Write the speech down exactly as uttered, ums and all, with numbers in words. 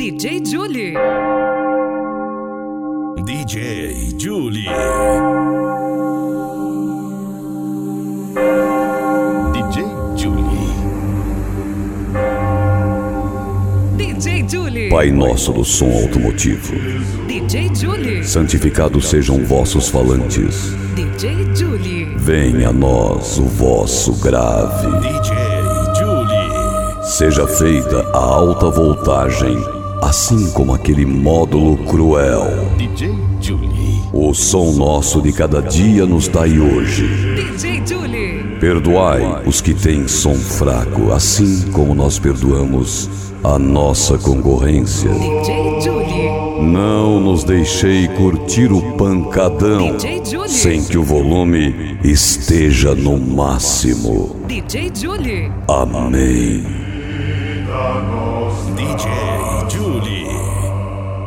D J Julie. D J Julie. D J Julie. D J Julie. Pai nosso do som automotivo, D J Julie. santificados sejam vossos falantes. D J Julie. Venha a nós o vosso grave. D J Julie. Seja feita a alta voltagem, assim como aquele módulo cruel. D J Julie. O som nosso de cada dia nos dai hoje. D J Julie. Perdoai os que têm som fraco, assim como nós perdoamos a nossa concorrência. D J Julie. Não nos deixei curtir o pancadão D J Julie. sem que o volume esteja no máximo. D J Julie. Amém.